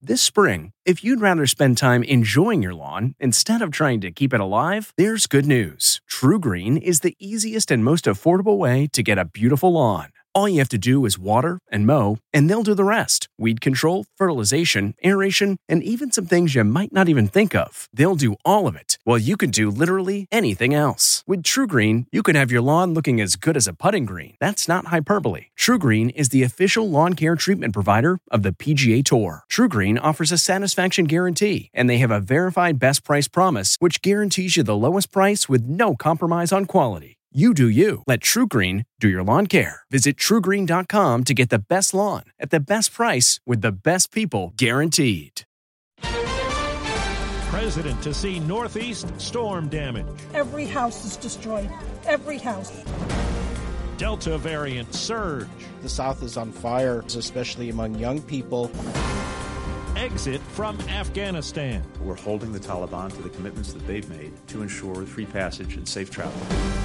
This spring, if you'd rather spend time enjoying your lawn instead of trying to keep it alive, there's good news. TruGreen is the easiest and most affordable way to get a beautiful lawn. All you have to do is water and mow, and they'll do the rest. Weed control, fertilization, aeration, and even some things you might not even think of. They'll do all of it, while you can do literally anything else. With TruGreen, you can have your lawn looking as good as a putting green. That's not hyperbole. TruGreen is the official lawn care treatment provider of the PGA Tour. TruGreen offers a satisfaction guarantee, and they have a verified best price promise, which guarantees you the lowest price with no compromise on quality. You do you. Let TruGreen do your lawn care. Visit TruGreen.com to get the best lawn at the best price with the best people guaranteed. President to see Northeast storm damage. Every house is destroyed. Every house. Delta variant surge. The South is on fire, especially among young people. Exit from Afghanistan. We're holding the Taliban to the commitments that they've made to ensure free passage and safe travel.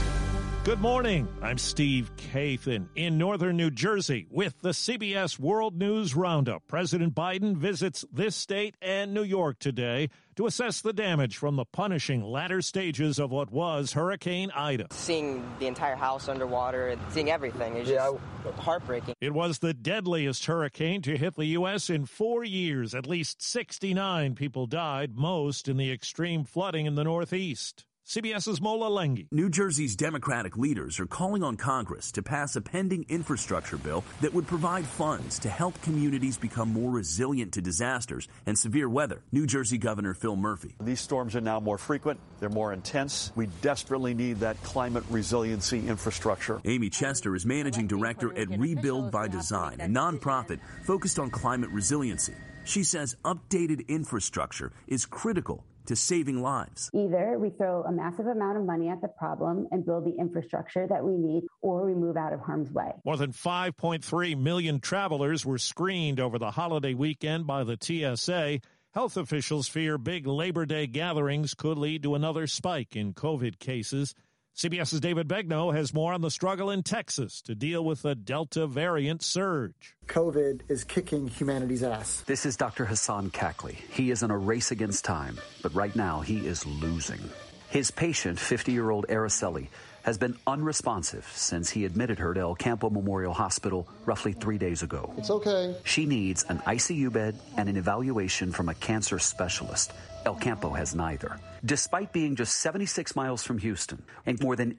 Good morning. I'm Steve Kathan in northern New Jersey with the CBS World News Roundup. President Biden visits this state and New York today to assess the damage from the punishing latter stages of what was Hurricane Ida. Seeing the entire house underwater, seeing everything is just heartbreaking. It was the deadliest hurricane to hit the U.S. in 4 years. At least 69 people died, most in the extreme flooding in the Northeast. CBS's Mola Lenghi. New Jersey's Democratic leaders are calling on Congress to pass a pending infrastructure bill that would provide funds to help communities become more resilient to disasters and severe weather. New Jersey Governor Phil Murphy. These storms are now more frequent. They're more intense. We desperately need that climate resiliency infrastructure. Amy Chester is managing director at Rebuild by Design, a nonprofit focused on climate resiliency. She says updated infrastructure is critical to saving lives. Either we throw a massive amount of money at the problem and build the infrastructure that we need, or we move out of harm's way. More than 5.3 million travelers were screened over the holiday weekend by the TSA. Health officials fear big Labor Day gatherings could lead to another spike in COVID cases. CBS's David Begnaud has more on the struggle in Texas to deal with the Delta variant surge. COVID is kicking humanity's ass. This is Dr. Hassan Kakli. He is in a race against time, but right now he is losing. His patient, 50-year-old Araceli, has been unresponsive since he admitted her to El Campo Memorial Hospital roughly 3 days ago. It's okay. She needs an ICU bed and an evaluation from a cancer specialist. El Campo has neither. Despite being just 76 miles from Houston and more than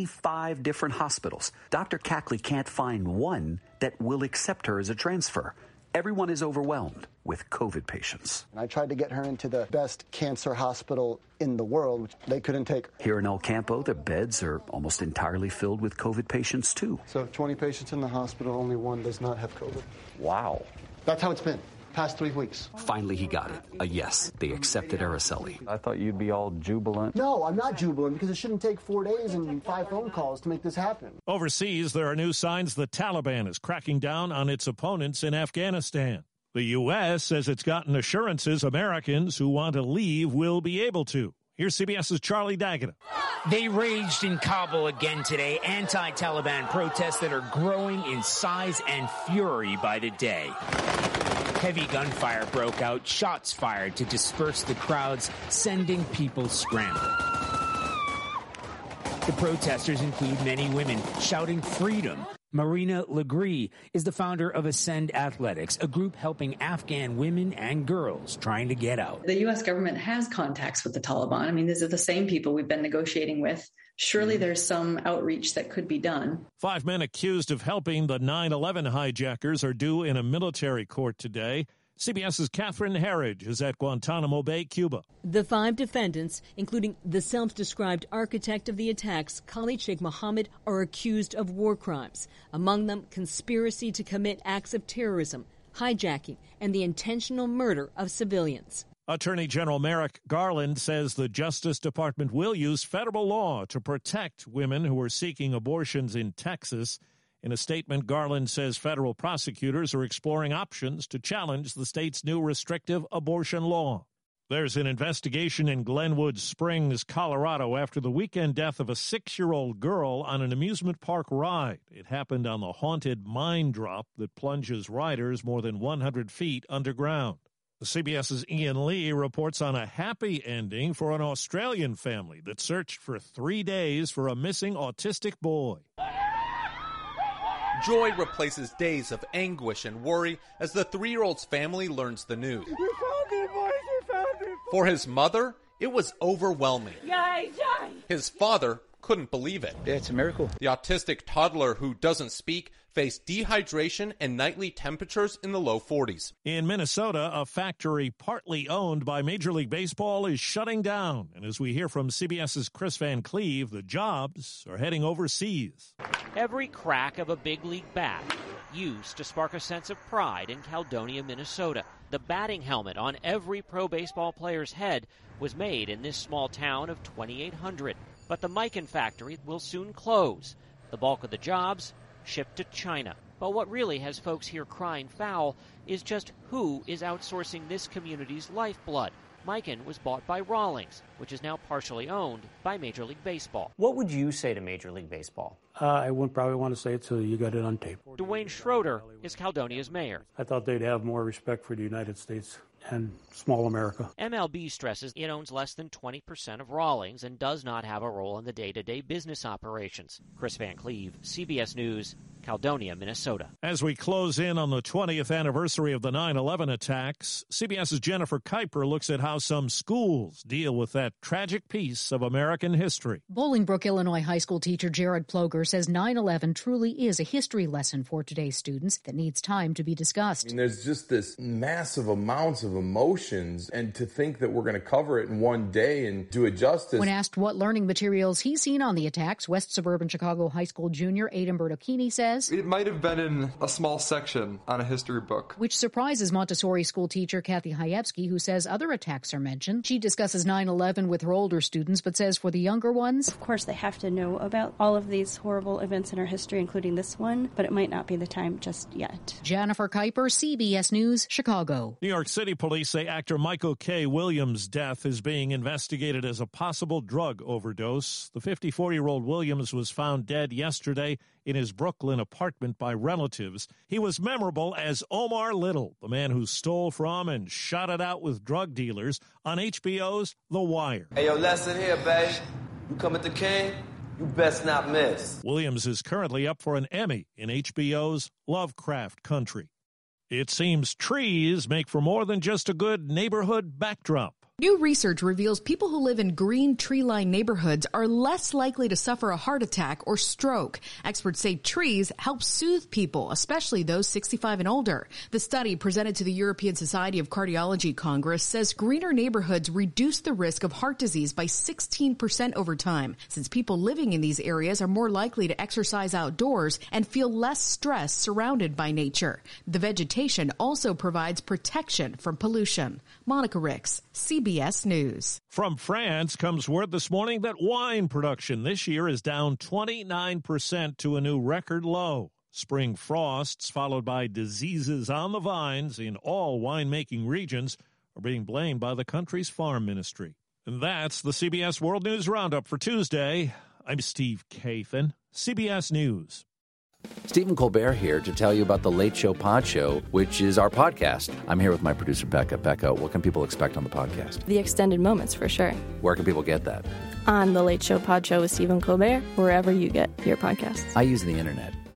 85 different hospitals, Dr. Kakli can't find one that will accept her as a transfer. Everyone is overwhelmed with COVID patients. I tried to get her into the best cancer hospital in the world, which they couldn't take her. Here in El Campo, the beds are almost entirely filled with COVID patients, too. So 20 patients in the hospital, only one does not have COVID. Wow. That's how it's been. Past 3 weeks. Finally, he got it. A yes. They accepted Araceli. I thought you'd be all jubilant. No, I'm not jubilant because it shouldn't take 4 days and 5 phone calls to make this happen. Overseas, there are new signs the Taliban is cracking down on its opponents in Afghanistan. The U.S. says it's gotten assurances Americans who want to leave will be able to. Here's CBS's Charlie D'Agata. They raged in Kabul again today. Anti-Taliban protests that are growing in size and fury by the day. Heavy gunfire broke out, shots fired to disperse the crowds, sending people scrambling. The protesters include many women shouting freedom. Marina Legree is the founder of Ascend Athletics, a group helping Afghan women and girls trying to get out. The U.S. government has contacts with the Taliban. I mean, these are the same people we've been negotiating with. Surely there's some outreach that could be done. 5 men accused of helping the 9/11 hijackers are due in a military court today. CBS's Catherine Herridge is at Guantanamo Bay, Cuba. The 5 defendants, including the self-described architect of the attacks, Khalid Sheikh Mohammed, are accused of war crimes. Among them, conspiracy to commit acts of terrorism, hijacking, and the intentional murder of civilians. Attorney General Merrick Garland says the Justice Department will use federal law to protect women who are seeking abortions in Texas. In a statement, Garland says federal prosecutors are exploring options to challenge the state's new restrictive abortion law. There's an investigation in Glenwood Springs, Colorado, after the weekend death of a 6-year-old girl on an amusement park ride. It happened on the haunted mine drop that plunges riders more than 100 feet underground. CBS's Ian Lee reports on a happy ending for an Australian family that searched for 3 days for a missing autistic boy. Joy replaces days of anguish and worry as the 3-year-old's family learns the news. We found it, boys. We found it. For his mother, it was overwhelming. Yay, yay. His father couldn't believe it. Yeah, it's a miracle. The autistic toddler who doesn't speak faced dehydration and nightly temperatures in the low 40s. In Minnesota, a factory partly owned by Major League Baseball is shutting down. And as we hear from CBS's Chris Van Cleve, the jobs are heading overseas. Every crack of a big league bat used to spark a sense of pride in Caledonia, Minnesota. The batting helmet on every pro baseball player's head was made in this small town of 2,800. But the Mikan factory will soon close. The bulk of the jobs shipped to China. But what really has folks here crying foul is just who is outsourcing this community's lifeblood. Mikan was bought by Rawlings, which is now partially owned by Major League Baseball. What would you say to Major League Baseball? I wouldn't probably want to say it till you got it on tape. Dwayne Schroeder is Caledonia's mayor. I thought they'd have more respect for the United States and small America. MLB stresses it owns less than 20% of Rawlings and does not have a role in the day-to-day business operations. Chris Van Cleve, CBS News, Caledonia, Minnesota. As we close in on the 20th anniversary of the 9/11 attacks, CBS's Jennifer Kuiper looks at how some schools deal with that tragic piece of American history. Bolingbrook, Illinois high school teacher Jared Ploger says 9/11 truly is a history lesson for today's students that needs time to be discussed. I mean, there's just this massive amounts of emotions, and to think that we're going to cover it in one day and do it justice. When asked what learning materials he's seen on the attacks, West Suburban Chicago high school junior Aiden Bertocchini says it might have been in a small section on a history book. Which surprises Montessori school teacher Kathy Hayevsky, who says other attacks are mentioned. She discusses 9/11 with her older students, but says for the younger ones, of course they have to know about all of these horrible events in our history, including this one, but it might not be the time just yet. Jennifer Kuiper, CBS News, Chicago. New York City police say actor Michael K. Williams' death is being investigated as a possible drug overdose. The 54-year-old Williams was found dead yesterday in his Brooklyn apartment by relatives. He was memorable as Omar Little, the man who stole from and shot it out with drug dealers on HBO's The Wire. Hey, yo, lesson here, babe. You come at the king, you best not miss. Williams is currently up for an Emmy in HBO's Lovecraft Country. It seems trees make for more than just a good neighborhood backdrop. New research reveals people who live in green tree-lined neighborhoods are less likely to suffer a heart attack or stroke. Experts say trees help soothe people, especially those 65 and older. The study presented to the European Society of Cardiology Congress says greener neighborhoods reduce the risk of heart disease by 16% over time, since people living in these areas are more likely to exercise outdoors and feel less stress surrounded by nature. The vegetation also provides protection from pollution. Monica Ricks, CBS News. From France comes word this morning that wine production this year is down 29% to a new record low. Spring frosts, followed by diseases on the vines in all winemaking regions, are being blamed by the country's farm ministry. And that's the CBS World News Roundup for Tuesday. I'm Steve Kathan, CBS News. Stephen Colbert here to tell you about The Late Show Pod Show, which is our podcast. I'm here with my producer, Becca. Becca, what can people expect on the podcast? The extended moments, for sure. Where can people get that? On The Late Show Pod Show with Stephen Colbert, wherever you get your podcasts. I use the internet.